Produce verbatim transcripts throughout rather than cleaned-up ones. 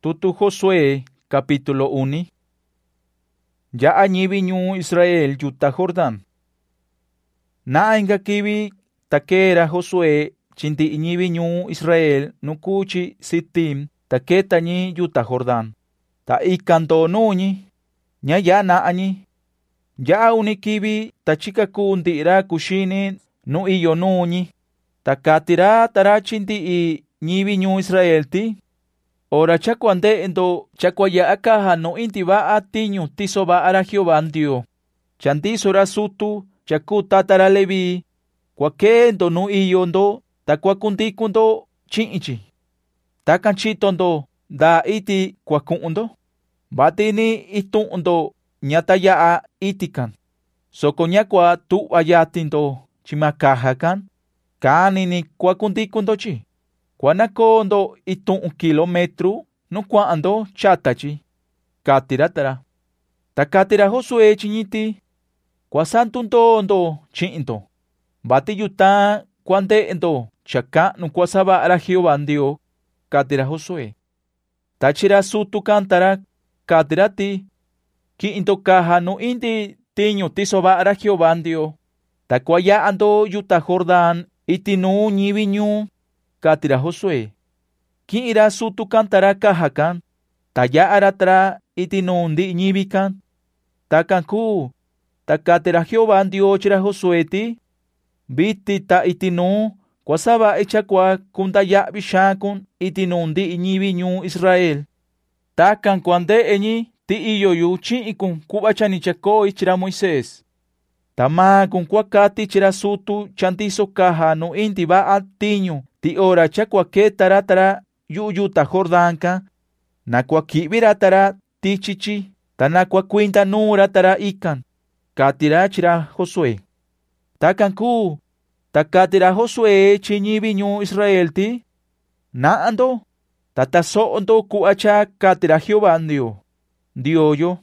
Tutu Josué, capítulo uno. Ya añivi ñu Israel yuta Jordán. Na enga kibi takera Josué chinti iñivi ñu Israel nukuchi Sittim taketa ñi yuta Jordán. Ta ikanto nuñi, ña ya na añi. Ya uni kibi tachika kundira kushini nu iyo nuñi. Takatira tara chinti i ñivi ñu Israel ti. Ora chakwande endo chakwaya akaha no intiba atiño tisoba ara Jehová Dios. Chantisora sutu chaku tatara levi. Kwake endo no iyondo takwakuntikundo chinchi. Takanchitondo da iti kwakundo. Batini itundo nyataya itikan. Sokonyakwa tu ayatindo chimakahakan. Kanini kwakuntikundo chi. Kwanakondo itu un kilometro no kwando chatachi. Katiratara. Takatira Josué chiñiti. Kwasantunto ondo chinto. Bati yuta kwande endo chaka no kwasaba ara Jehová Dios. Katira Josué. Tachira sutu kantara. Katirati. Ki into kaha no indi tiño tisoba ara Jehová Dios. Takwaya ando yuta Jordán itinu ñiviñu. Katira Josué. Ki ira sutu kantara kahakan. Taya aratra itinundi ñibikan. Takanku. Takatira Jehová Dios chira Josué ti. Biti ta itinu. Kwasaba echakwa kuntaya bishakun itinundi ñibiñu Israel. Takan kwande eñi ti iyoyu chiikun kubachani chako ichira Moisés. Tama kun kwakati chira sutu chantiso kaha no inti ba atiño. Ti ora chakwa ke taratara yuyuta Jordanka. Nakwa kibiratara ti chichi. Tanakwa kwinta nuratara ikan. Katira chira Josué. Takanku. Takatira Josué chiñibi ñu Israel ti. Naando. Tataso ondo kuacha katira Jehová Dios. Dioyo.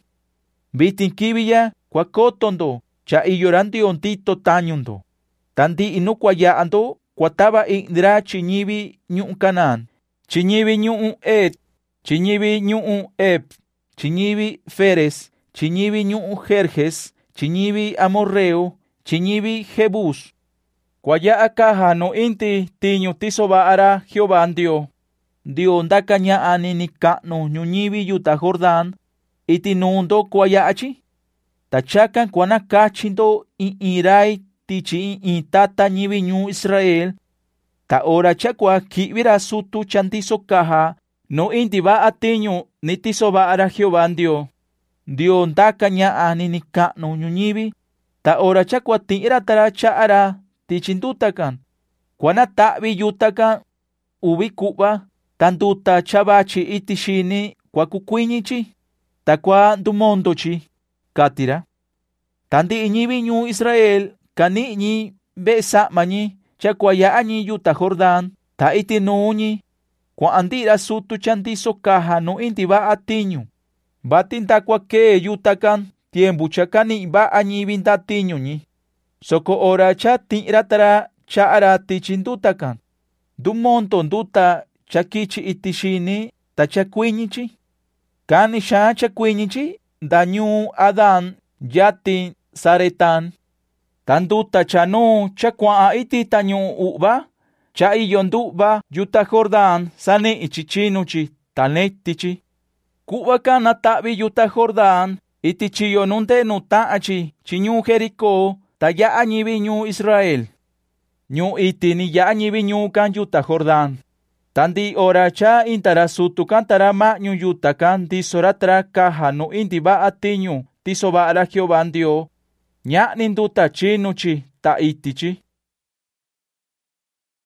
Bitin kibiya kwakotondo. Cha iyorandi ontito tañundo. Tandi inukwaya ando. Kwataba indra chiñibi ñu Canaan. Chiñibi ñu Et. Chiñibi ñu Eb. Chiñibi Feres. Chiñibi ñu Jerjes. Chiñibi Amorreo. Chiñibi Jebus. Kwaya akaha no inti tiño tisoba ara Jehová Dios. Dios ndakaña ani ni kano ñuñibi yuta Jordán. Itinundo kwaya achi. Tachakan kwanakachindo in irai tichi in tata ñibi ñu Israel. Ta ora chakwa kibira sutu chantiso kaha. No inti ba atiño ni tisoba ara Jehová Dios. Dios ndakaña ani ni kano ñuñibi. Ta ora chakwa tira tara cha ara tichindutakan. Kwana tabi yutakan ubi kuba. Tanduta chabachi itishini kwa kukwinichi. Ta kwa dumondochi. Katira. Tandi iñibi ñu Israel. Kani ñi besa mañi. Chakwaya añi yuta Jordán. Ta iti nuñi. Kwa andira sutu chantiso kaha no inti ba atiño. Batin takwa ke yutakan. Tiembu chakani ba añi binta tiño ñi. Soko ora cha tiratara cha ara tichindutakan. Dumonton duta chakichi itishini ta chakwinichi. Kani sha chakwinichi. Dañu Adán yati saretan. Tanduta chanu chakwa iti tañu uba. Cha iyonduba yuta Jordán sani ichichinuchi tanetichi. Kuba kana tabi yuta Jordán iti chiyonunte nutaachi chiñu Jericó ta ya añibi ñu Israel. Ñu iti ni ya añibi ñu kan yuta Jordán. Tandi ora cha intara sutu kantara ma ñu yuta kan tisoratra kaha no inti ba atiño tisoba ara Jehová Dios. Ña ninduta chinuchi ta itichi.